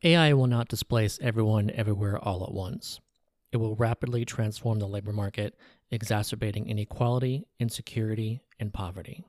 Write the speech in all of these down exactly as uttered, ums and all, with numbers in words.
A I will not displace everyone everywhere all at once. It will rapidly transform the labor market, exacerbating inequality, insecurity, and poverty.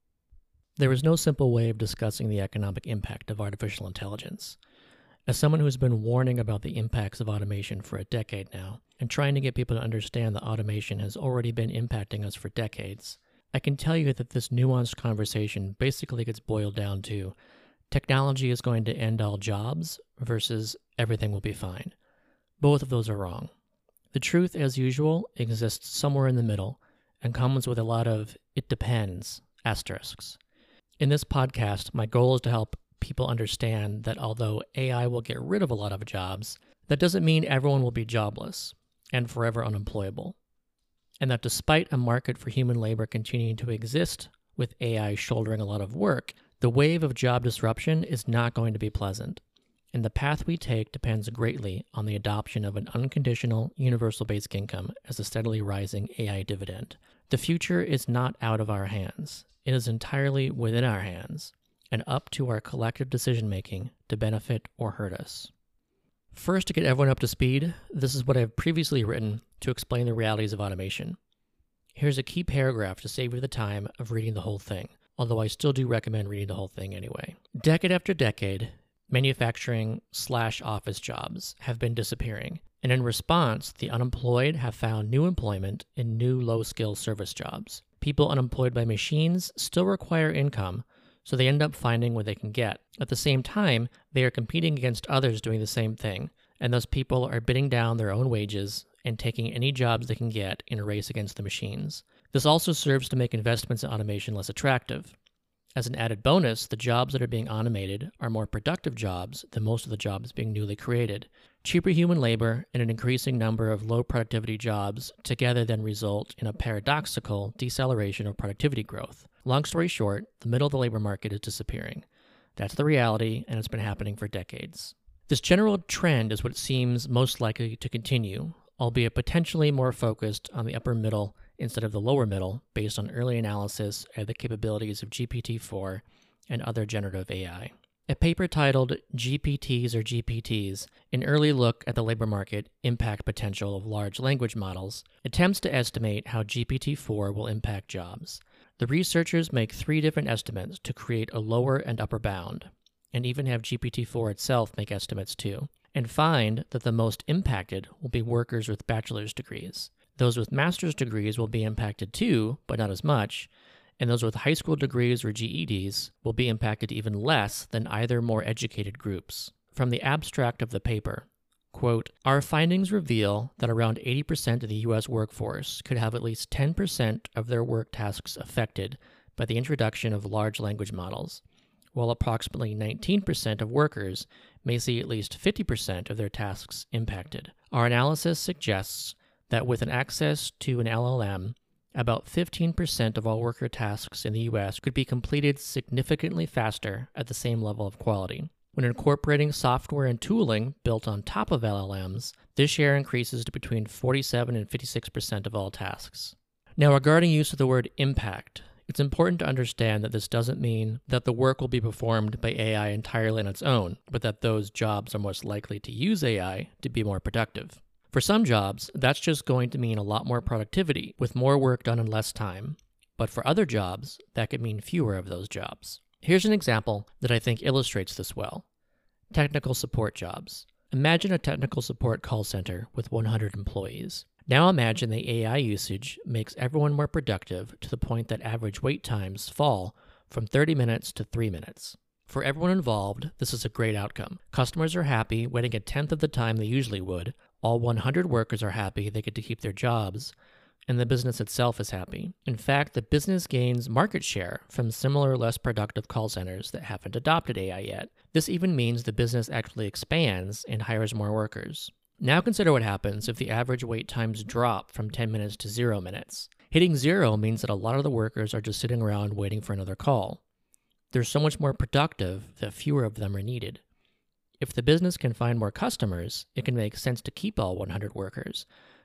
There is no simple way of discussing the economic impact of artificial intelligence. As someone who's been warning about the impacts of automation for a decade now, and trying to get people to understand that automation has already been impacting us for decades, I can tell you that this nuanced conversation basically gets boiled down to technology is going to end all jobs versus everything will be fine. Both of those are wrong. The truth, as usual, exists somewhere in the middle and comes with a lot of "it depends" asterisks. In this podcast, my goal is to help people understand that although A I will get rid of a lot of jobs, that doesn't mean everyone will be jobless and forever unemployable. And that despite a market for human labor continuing to exist with A I shouldering a lot of work, the wave of job disruption is not going to be pleasant. And the path we take depends greatly on the adoption of an unconditional, universal basic income as a steadily rising A I dividend. The future is not out of our hands. It is entirely within our hands, and up to our collective decision-making to benefit or hurt us. First, to get everyone up to speed, this is what I've previously written to explain the realities of automation. Here's a key paragraph to save you the time of reading the whole thing, although I still do recommend reading the whole thing anyway. Decade after decade, manufacturing slash office jobs have been disappearing, and in response, the unemployed have found new employment in new low-skill service jobs. People unemployed by machines still require income, so they end up finding what they can get. At the same time, they are competing against others doing the same thing, and those people are bidding down their own wages and taking any jobs they can get in a race against the machines. This also serves to make investments in automation less attractive. As an added bonus, the jobs that are being automated are more productive jobs than most of the jobs being newly created. Cheaper human labor and an increasing number of low productivity jobs together then result in a paradoxical deceleration of productivity growth. Long story short, the middle of the labor market is disappearing. That's the reality, and it's been happening for decades. This general trend is what seems most likely to continue, albeit potentially more focused on the upper middle instead of the lower middle, based on early analysis of the capabilities of G P T four and other generative A I. A paper titled G P Ts or G P Ts, an early look at the labor market impact potential of large language models, attempts to estimate how G P T four will impact jobs. The researchers make three different estimates to create a lower and upper bound, and even have G P T four itself make estimates too, and find that the most impacted will be workers with bachelor's degrees. Those with master's degrees will be impacted too, but not as much, and those with high school degrees or G E Ds will be impacted even less than either more educated groups. From the abstract of the paper, quote, "Our findings reveal that around eighty percent of the U S workforce could have at least ten percent of their work tasks affected by the introduction of large language models, while approximately nineteen percent of workers may see at least fifty percent of their tasks impacted. Our analysis suggests that with an access to an L L M, about fifteen percent of all worker tasks in the U S could be completed significantly faster at the same level of quality. When incorporating software and tooling built on top of L L Ms, this share increases to between forty-seven and fifty-six percent of all tasks." Now, regarding use of the word impact, it's important to understand that this doesn't mean that the work will be performed by A I entirely on its own, but that those jobs are most likely to use A I to be more productive. For some jobs, that's just going to mean a lot more productivity, with more work done in less time. But for other jobs, that could mean fewer of those jobs. Here's an example that I think illustrates this well. Technical support jobs. Imagine a technical support call center with one hundred employees. Now imagine the A I usage makes everyone more productive to the point that average wait times fall from thirty minutes to three minutes. For everyone involved, this is a great outcome. Customers are happy, waiting a tenth of the time they usually would. All one hundred workers are happy they get to keep their jobs, and the business itself is happy. In fact, the business gains market share from similar, less productive call centers that haven't adopted A I yet. This even means the business actually expands and hires more workers. Now consider what happens if the average wait times drop from ten minutes to zero minutes. Hitting zero means that a lot of the workers are just sitting around waiting for another call. They're so much more productive that fewer of them are needed. If the business can find more customers, it can make sense to keep all one hundred workers.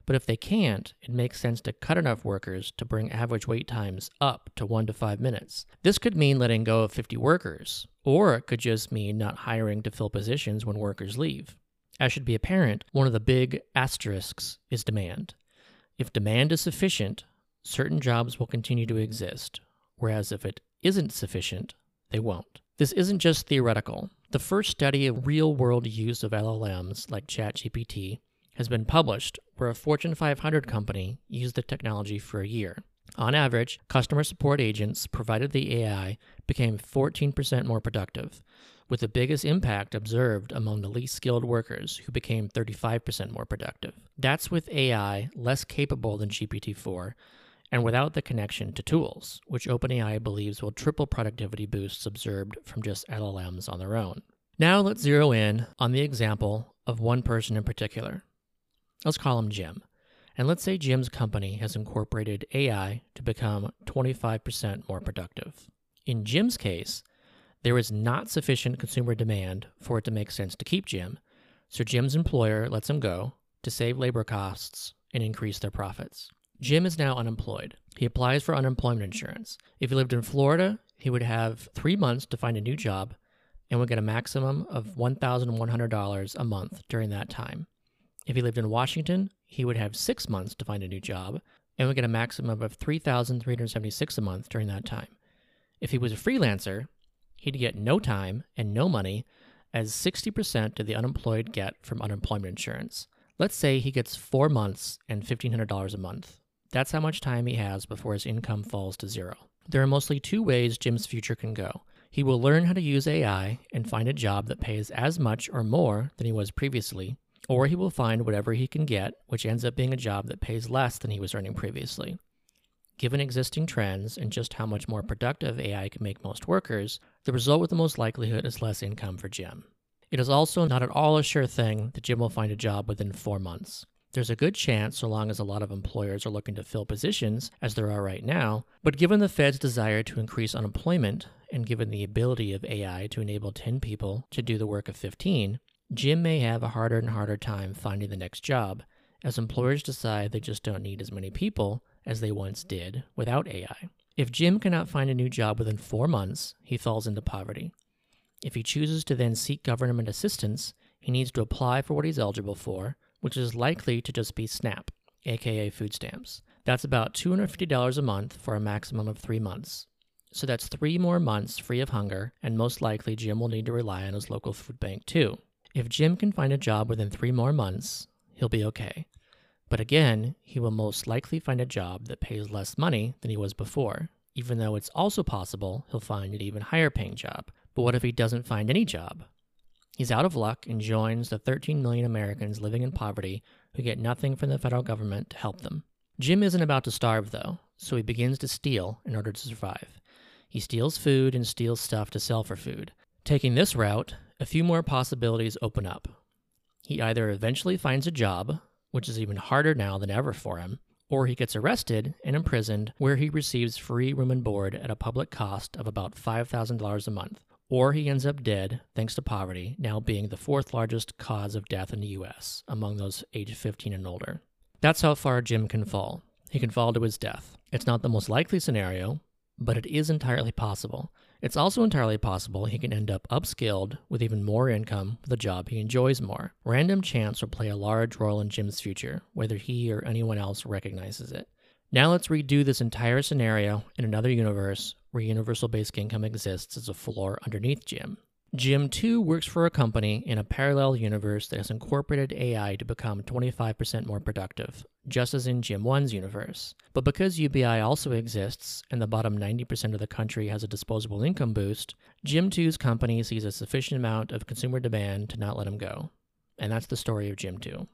But if they can't, it makes sense to cut enough workers to bring average wait times up to one to five minutes. This could mean letting go of fifty workers, or it could just mean not hiring to fill positions when workers leave. As should be apparent, one of the big asterisks is demand. If demand is sufficient, certain jobs will continue to exist, whereas if it isn't sufficient, they won't. This isn't just theoretical. The first study of real-world use of L L Ms like ChatGPT has been published, where a Fortune five hundred company used the technology for a year. On average, customer support agents provided the A I became fourteen percent more productive, with the biggest impact observed among the least skilled workers, who became thirty-five percent more productive. That's with A I less capable than G P T four, and without the connection to tools, which OpenAI believes will triple productivity boosts observed from just L L Ms on their own. Now let's zero in on the example of one person in particular. Let's call him Jim. And let's say Jim's company has incorporated A I to become twenty-five percent more productive. In Jim's case, there is not sufficient consumer demand for it to make sense to keep Jim, so Jim's employer lets him go to save labor costs and increase their profits. Jim is now unemployed. He applies for unemployment insurance. If he lived in Florida, he would have three months to find a new job and would get a maximum of one thousand one hundred dollars a month during that time. If he lived in Washington, he would have six months to find a new job and would get a maximum of three thousand three hundred seventy-six dollars a month during that time. If he was a freelancer, he'd get no time and no money, as sixty percent of the unemployed get from unemployment insurance. Let's say he gets four months and fifteen hundred dollars a month. That's how much time he has before his income falls to zero. There are mostly two ways Jim's future can go. He will learn how to use A I and find a job that pays as much or more than he was previously, or he will find whatever he can get, which ends up being a job that pays less than he was earning previously. Given existing trends and just how much more productive A I can make most workers, the result with the most likelihood is less income for Jim. It is also not at all a sure thing that Jim will find a job within four months. There's a good chance, so long as a lot of employers are looking to fill positions, as there are right now, but given the Fed's desire to increase unemployment, and given the ability of A I to enable ten people to do the work of fifteen, Jim may have a harder and harder time finding the next job, as employers decide they just don't need as many people as they once did without A I. If Jim cannot find a new job within four months, he falls into poverty. If he chooses to then seek government assistance, he needs to apply for what he's eligible for, which is likely to just be SNAP, aka food stamps. That's about two hundred fifty dollars a month for a maximum of three months. So that's three more months free of hunger, and most likely Jim will need to rely on his local food bank too. If Jim can find a job within three more months, he'll be okay. But again, he will most likely find a job that pays less money than he was before, even though it's also possible he'll find an even higher paying job. But what if he doesn't find any job? He's out of luck and joins the thirteen million Americans living in poverty who get nothing from the federal government to help them. Jim isn't about to starve, though, so he begins to steal in order to survive. He steals food and steals stuff to sell for food. Taking this route, a few more possibilities open up. He either eventually finds a job, which is even harder now than ever for him, or he gets arrested and imprisoned where he receives free room and board at a public cost of about five thousand dollars a month. Or he ends up dead thanks to poverty, now being the fourth largest cause of death in the U S among those aged fifteen and older. That's how far Jim can fall. He can fall to his death. It's not the most likely scenario, but it is entirely possible. It's also entirely possible he can end up upskilled with even more income with a job he enjoys more. Random chance will play a large role in Jim's future, whether he or anyone else recognizes it. Now let's redo this entire scenario in another universe where universal basic income exists as a floor underneath Jim. Jim two works for a company in a parallel universe that has incorporated A I to become twenty-five percent more productive, just as in Jim one's universe. But because U B I also exists, and the bottom ninety percent of the country has a disposable income boost, Jim two's company sees a sufficient amount of consumer demand to not let him go. And that's the story of Jim two.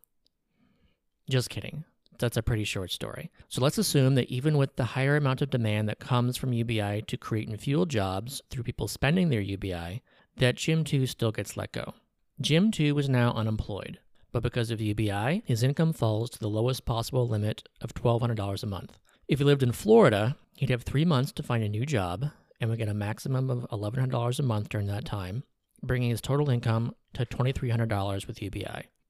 Just kidding. That's a pretty short story. So let's assume that even with the higher amount of demand that comes from U B I to create and fuel jobs through people spending their U B I, that Jim two still gets let go. Jim two is now unemployed, but because of U B I, his income falls to the lowest possible limit of twelve hundred dollars a month. If he lived in Florida, he'd have three months to find a new job and would get a maximum of eleven hundred dollars a month during that time, bringing his total income to two thousand three hundred dollars with U B I.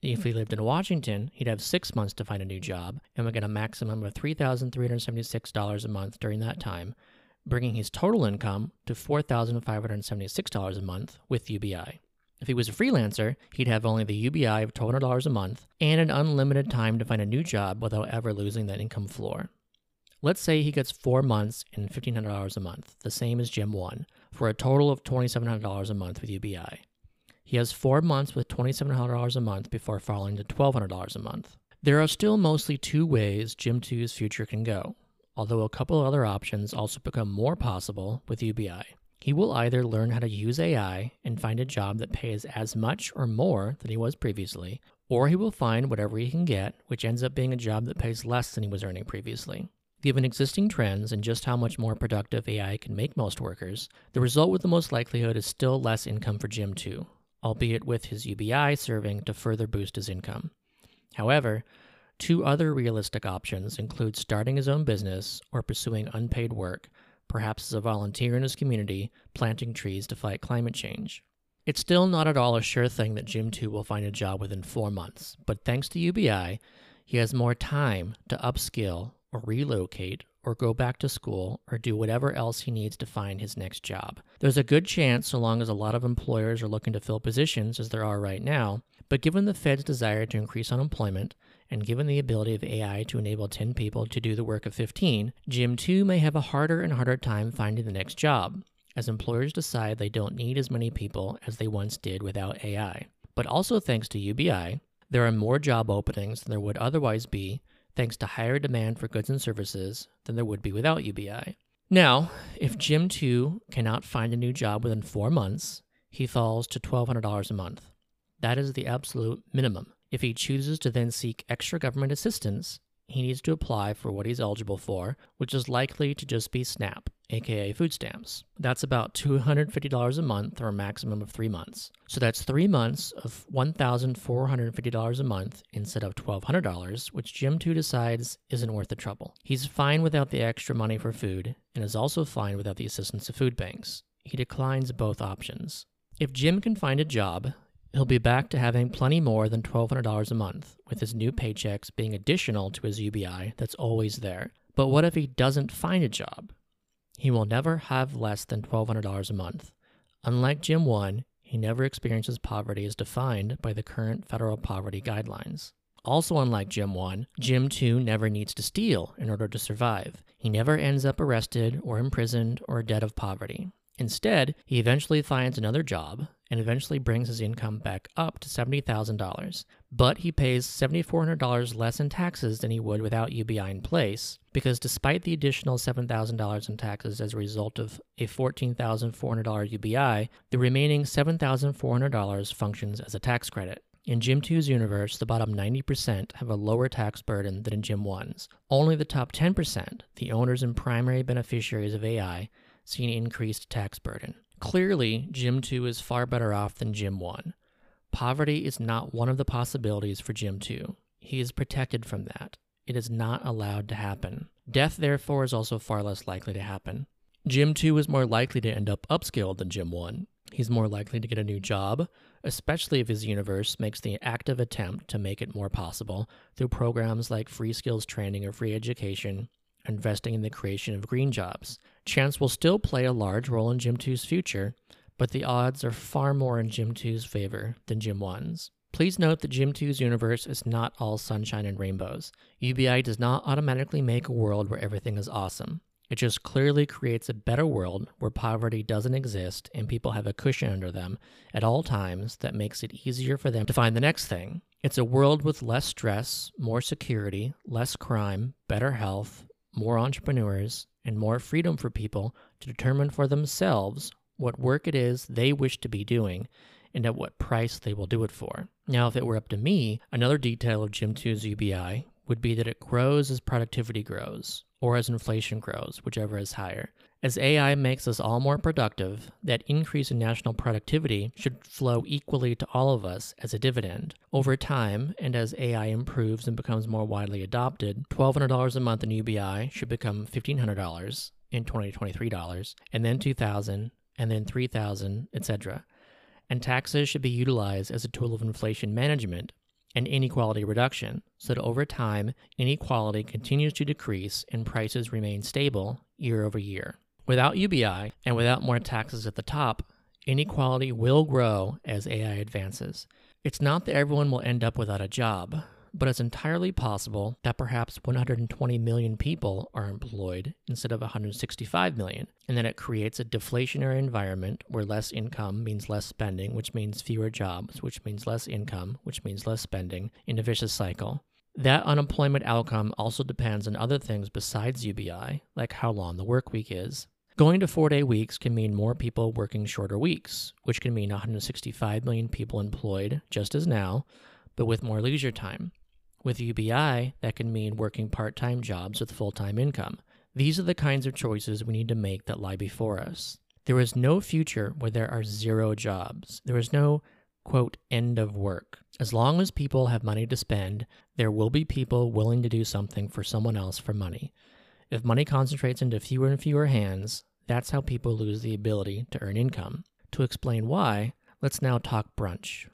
If he lived in Washington, he'd have six months to find a new job and would get a maximum of three thousand three hundred seventy-six dollars a month during that time, bringing his total income to four thousand five hundred seventy-six dollars a month with U B I. If he was a freelancer, he'd have only the U B I of twelve hundred dollars a month and an unlimited time to find a new job without ever losing that income floor. Let's say he gets four months and fifteen hundred dollars a month, the same as Jim one, for a total of twenty-seven hundred dollars a month with U B I. He has four months with twenty-seven hundred dollars a month before falling to twelve hundred dollars a month. There are still mostly two ways Jim two's future can go, although a couple of other options also become more possible with U B I. He will either learn how to use A I and find a job that pays as much or more than he was previously, or he will find whatever he can get, which ends up being a job that pays less than he was earning previously. Given existing trends and just how much more productive A I can make most workers, the result with the most likelihood is still less income for Jim two, albeit with his U B I serving to further boost his income. However, two other realistic options include starting his own business or pursuing unpaid work, perhaps as a volunteer in his community, planting trees to fight climate change. It's still not at all a sure thing that Jim two will find a job within four months, but thanks to U B I, he has more time to upskill or relocate or go back to school or do whatever else he needs to find his next job. There's a good chance, so long as a lot of employers are looking to fill positions as there are right now, but given the Fed's desire to increase unemployment, and given the ability of A I to enable ten people to do the work of fifteen, Jim two may have a harder and harder time finding the next job, as employers decide they don't need as many people as they once did without A I. But also thanks to U B I, there are more job openings than there would otherwise be, thanks to higher demand for goods and services than there would be without U B I. Now, if Jim two cannot find a new job within four months, he falls to twelve hundred dollars a month. That is the absolute minimum. If he chooses to then seek extra government assistance, he needs to apply for what he's eligible for, which is likely to just be SNAP, aka food stamps. That's about two hundred fifty dollars a month, or a maximum of three months. So that's three months of one thousand four hundred fifty dollars a month instead of twelve hundred dollars, which Jim two decides isn't worth the trouble. He's fine without the extra money for food, and is also fine without the assistance of food banks. He declines both options. If Jim can find a job, he'll be back to having plenty more than twelve hundred dollars a month, with his new paychecks being additional to his U B I that's always there. But what if he doesn't find a job? He will never have less than twelve hundred dollars a month. Unlike Jim one, he never experiences poverty as defined by the current federal poverty guidelines. Also unlike Jim one, Jim two never needs to steal in order to survive. He never ends up arrested or imprisoned or dead of poverty. Instead, he eventually finds another job and eventually brings his income back up to seventy thousand dollars. But he pays seven thousand four hundred dollars less in taxes than he would without U B I in place, because despite the additional seven thousand dollars in taxes as a result of a fourteen thousand four hundred dollars U B I, the remaining seven thousand four hundred dollars functions as a tax credit. In Jim two's universe, the bottom ninety percent have a lower tax burden than in Jim one's. Only the top ten percent, the owners and primary beneficiaries of A I, see an increased tax burden. Clearly, Jim two is far better off than Jim one. Poverty is not one of the possibilities for Jim two. He is protected from that. It is not allowed to happen. Death, therefore, is also far less likely to happen. Jim two is more likely to end up upskilled than Jim one. He's more likely to get a new job, especially if his universe makes the active attempt to make it more possible through programs like free skills training or free education, investing in the creation of green jobs. Chance will still play a large role in Jim two's future, but the odds are far more in Jim two's favor than Jim one's. Please note that Jim two's universe is not all sunshine and rainbows. U B I does not automatically make a world where everything is awesome. It just clearly creates a better world where poverty doesn't exist and people have a cushion under them at all times that makes it easier for them to find the next thing. It's a world with less stress, more security, less crime, better health, more entrepreneurs, and more freedom for people to determine for themselves what work it is they wish to be doing and at what price they will do it for. Now, if it were up to me, another detail of Jim two's U B I would be that it grows as productivity grows, or as inflation grows, whichever is higher. As A I makes us all more productive, that increase in national productivity should flow equally to all of us as a dividend. Over time, and as A I improves and becomes more widely adopted, twelve hundred dollars a month in U B I should become fifteen hundred dollars in twenty twenty-three dollars, and then two thousand dollars, and then three thousand dollars, et cetera. And taxes should be utilized as a tool of inflation management, and inequality reduction, so that over time, inequality continues to decrease and prices remain stable year over year. Without U B I, and without more taxes at the top, inequality will grow as A I advances. It's not that everyone will end up without a job, but it's entirely possible that perhaps one hundred twenty million people are employed instead of one hundred sixty-five million, and that it creates a deflationary environment where less income means less spending, which means fewer jobs, which means less income, which means less spending, in a vicious cycle. That unemployment outcome also depends on other things besides U B I, like how long the work week is. Going to four-day weeks can mean more people working shorter weeks, which can mean one hundred sixty-five million people employed, just as now, but with more leisure time. With U B I, that can mean working part-time jobs with full-time income. These are the kinds of choices we need to make that lie before us. There is no future where there are zero jobs. There is no, quote, end of work. As long as people have money to spend, there will be people willing to do something for someone else for money. If money concentrates into fewer and fewer hands, that's how people lose the ability to earn income. To explain why, let's now talk brunch.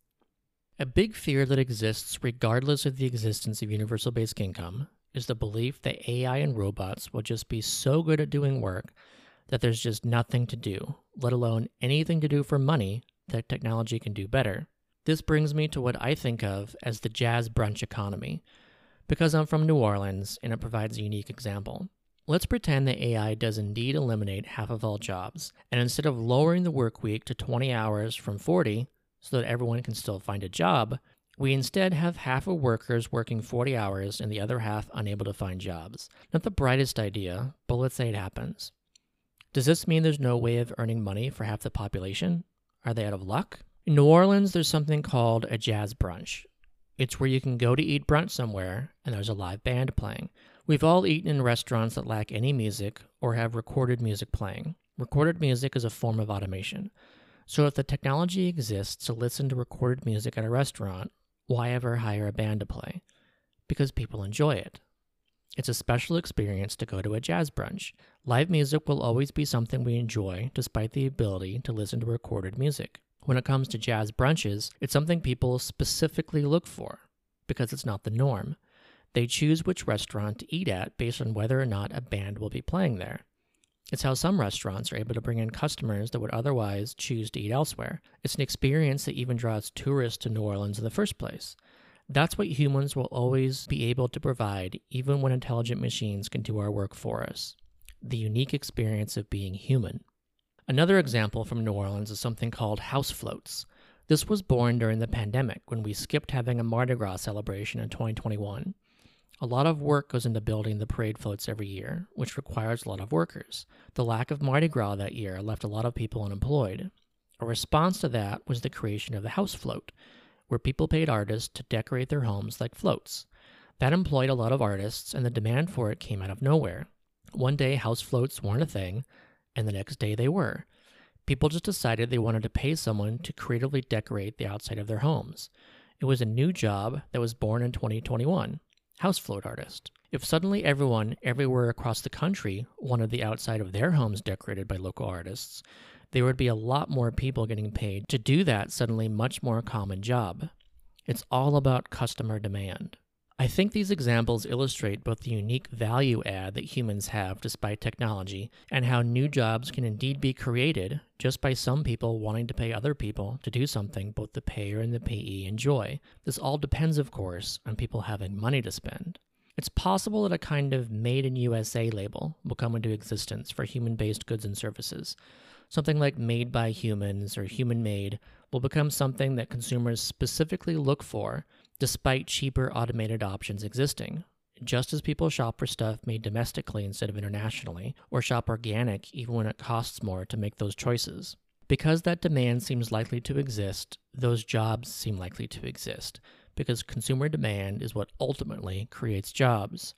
A big fear that exists regardless of the existence of universal basic income is the belief that A I and robots will just be so good at doing work that there's just nothing to do, let alone anything to do for money that technology can do better. This brings me to what I think of as the jazz brunch economy, because I'm from New Orleans and it provides a unique example. Let's pretend that A I does indeed eliminate half of all jobs, and instead of lowering the work week to twenty hours from forty, so that everyone can still find a job, we instead have half of workers working forty hours and the other half unable to find jobs. Not the brightest idea, but let's say it happens. Does this mean there's no way of earning money for half the population? Are they out of luck? In New Orleans, there's something called a jazz brunch. It's where you can go to eat brunch somewhere, and there's a live band playing. We've all eaten in restaurants that lack any music or have recorded music playing. Recorded music is a form of automation. So if the technology exists to listen to recorded music at a restaurant, why ever hire a band to play? Because people enjoy it. It's a special experience to go to a jazz brunch. Live music will always be something we enjoy despite the ability to listen to recorded music. When it comes to jazz brunches, it's something people specifically look for because it's not the norm. They choose which restaurant to eat at based on whether or not a band will be playing there. It's how some restaurants are able to bring in customers that would otherwise choose to eat elsewhere. It's an experience that even draws tourists to New Orleans in the first place. That's what humans will always be able to provide, even when intelligent machines can do our work for us. The unique experience of being human. Another example from New Orleans is something called house floats. This was born during the pandemic when we skipped having a Mardi Gras celebration in twenty twenty-one. A lot of work goes into building the parade floats every year, which requires a lot of workers. The lack of Mardi Gras that year left a lot of people unemployed. A response to that was the creation of the house float, where people paid artists to decorate their homes like floats. That employed a lot of artists, and the demand for it came out of nowhere. One day, house floats weren't a thing, and the next day they were. People just decided they wanted to pay someone to creatively decorate the outside of their homes. It was a new job that was born in twenty twenty-one. House float artist. If suddenly everyone everywhere across the country wanted the outside of their homes decorated by local artists, there would be a lot more people getting paid to do that suddenly much more common job. It's all about customer demand. I think these examples illustrate both the unique value add that humans have despite technology and how new jobs can indeed be created just by some people wanting to pay other people to do something both the payer and the payee enjoy. This all depends, of course, on people having money to spend. It's possible that a kind of Made in U S A label will come into existence for human-based goods and services. Something like Made by Humans or Human-Made will become something that consumers specifically look for despite cheaper automated options existing, just as people shop for stuff made domestically instead of internationally, or shop organic even when it costs more to make those choices. Because that demand seems likely to exist, those jobs seem likely to exist, because consumer demand is what ultimately creates jobs.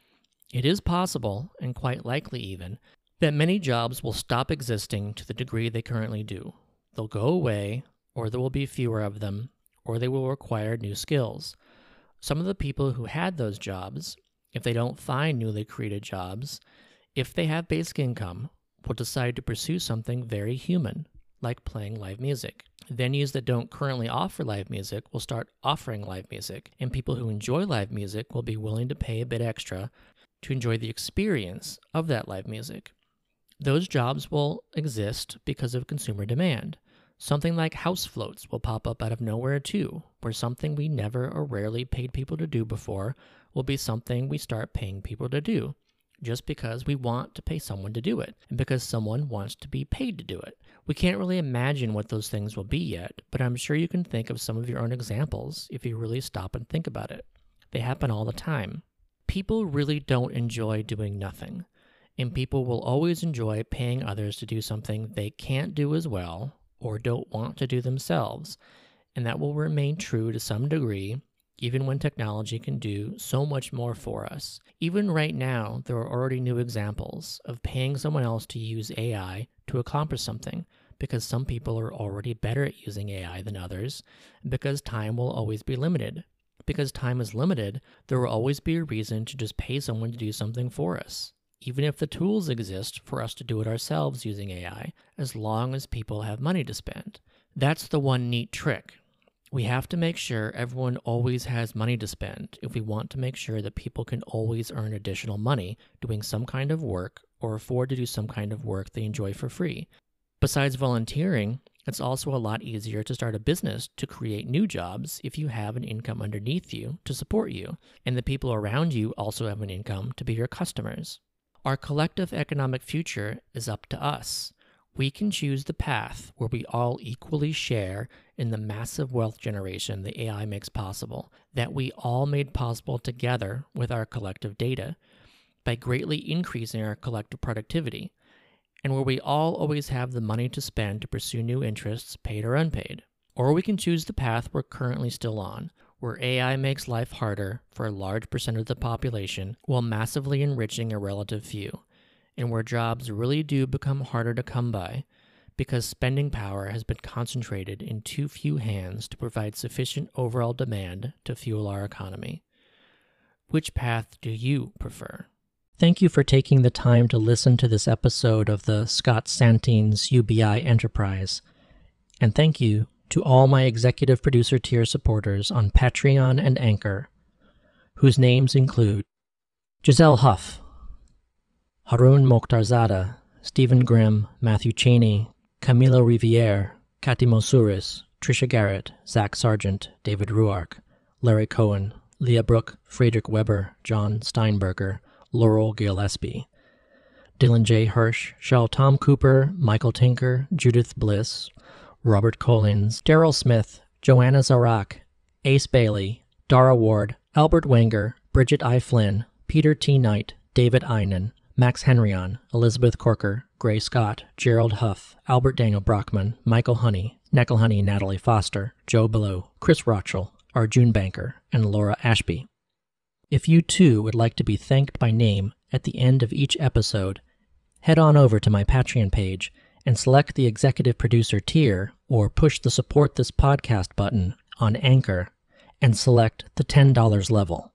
It is possible, and quite likely even, that many jobs will stop existing to the degree they currently do. They'll go away, or there will be fewer of them, or they will require new skills. Some of the people who had those jobs, if they don't find newly created jobs, if they have basic income, will decide to pursue something very human, like playing live music. Venues that don't currently offer live music will start offering live music, and people who enjoy live music will be willing to pay a bit extra to enjoy the experience of that live music. Those jobs will exist because of consumer demand. Something like house floats will pop up out of nowhere too, where something we never or rarely paid people to do before will be something we start paying people to do, just because we want to pay someone to do it, and because someone wants to be paid to do it. We can't really imagine what those things will be yet, but I'm sure you can think of some of your own examples if you really stop and think about it. They happen all the time. People really don't enjoy doing nothing, and people will always enjoy paying others to do something they can't do as well or don't want to do themselves, and that will remain true to some degree even when technology can do so much more for us. Even right now, there are already new examples of paying someone else to use A I to accomplish something, because some people are already better at using A I than others, and because time will always be limited. Because time is limited, there will always be a reason to just pay someone to do something for us, even if the tools exist for us to do it ourselves using A I, as long as people have money to spend. That's the one neat trick. We have to make sure everyone always has money to spend if we want to make sure that people can always earn additional money doing some kind of work or afford to do some kind of work they enjoy for free. Besides volunteering, it's also a lot easier to start a business to create new jobs if you have an income underneath you to support you, and the people around you also have an income to be your customers. Our collective economic future is up to us. We can choose the path where we all equally share in the massive wealth generation the A I makes possible, that we all made possible together with our collective data, by greatly increasing our collective productivity, and where we all always have the money to spend to pursue new interests, paid or unpaid. Or we can choose the path we're currently still on, where A I makes life harder for a large percent of the population while massively enriching a relative few, and where jobs really do become harder to come by because spending power has been concentrated in too few hands to provide sufficient overall demand to fuel our economy. Which path do you prefer? Thank you for taking the time to listen to this episode of the Scott Santeen's U B I Enterprise, and thank you to all my executive producer tier supporters on Patreon and Anchor, whose names include Giselle Huff, Harun Mokhtarzada, Stephen Grimm, Matthew Cheney, Camilo Riviere, Kathy Mosouris, Trisha Garrett, Zach Sargent, David Ruark, Larry Cohen, Leah Brooke, Friedrich Weber, John Steinberger, Laurel Gillespie, Dylan J. Hirsch, Shell Tom Cooper, Michael Tinker, Judith Bliss, Robert Collins, Daryl Smith, Joanna Zarak, Ace Bailey, Dara Ward, Albert Wenger, Bridget I. Flynn, Peter T. Knight, David Einan, Max Henryon, Elizabeth Corker, Gray Scott, Gerald Huff, Albert Daniel Brockman, Michael Honey, Neckel Honey Natalie Foster, Joe Below, Chris Rotchell, Arjun Banker, and Laura Ashby. If you too would like to be thanked by name at the end of each episode, head on over to my Patreon page and select the Executive Producer tier, or push the Support This Podcast button on Anchor and select the ten dollars level.